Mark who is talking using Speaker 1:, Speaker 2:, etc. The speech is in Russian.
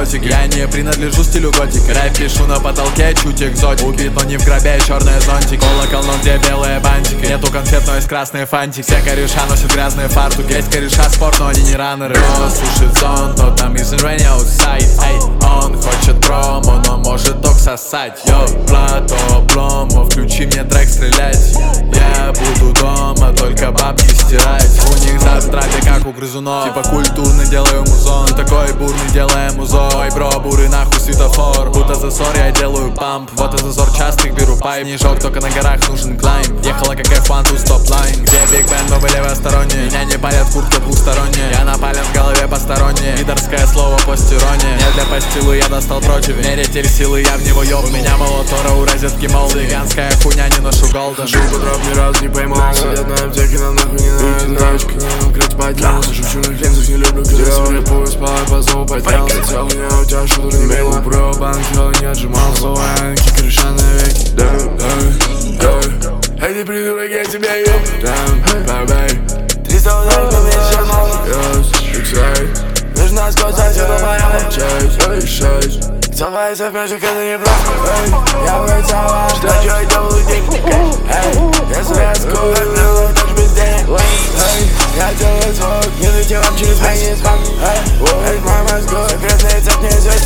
Speaker 1: наркотики. Я не принадлежу стилю готик. Рэп пишу на потолке, чуть экзотик. Убит, но не в гробе, черные зонтики. Колокол, но где белые бантики. Нету конфет, но есть красные фантики. Все кореша носят грязные фартуки. Есть кореша спорт, но они не раннеры. Кто сушит зон, то там из rain outside. Эй, он хочет промо, но может ток сосать. Йо, плато, обломо, включи мне трек стрелять. Я буду дома, только бабки стирать. У них завтра как у грызунов. Типа культурный делаю музон. Ты такой бурный, делаем узор. Ой, бро, бурый нахуй светофор. Будто засор, я делаю памп. Вот и зазор частых, беру пайп. Снежок, только на горах нужен клайм. Ехала как F1, тут стоп-лайн. Где Биг Бен, но вы левосторонние. Меня не палят куртка двухсторонняя. Я напален в голове посторонние. Пидорское слово постирония. Не для постилы я достал противень. Меритель силы, я в него ёб. У меня молотора, у розетки молды. Вянская хуйня, не ношу голда.
Speaker 2: Хожу по троп, ни разу не поймал. Сидят на аптеке, нам нахуй не надо. Тачка, крыть поднял. Сажу в черных линзах, не люблю, когда все рэпую. Спал, по зову поднял. Хотел меня, у тебя шутер не было. Бро, банк, не отжимал. Слованки, крыша навеки. Эй, ты придурок, я тебя еб. Бай-бай. 300 ударов, но мне еще мало. Нужно сказать, это моя честь. Целуется в межах, это не просто. Я выцеловал, что я делаю деньги. Если я скоро, так без денег. Я делаю звук, не лети вам через месяц. Эй, мама, секретный рецепт неизвестен.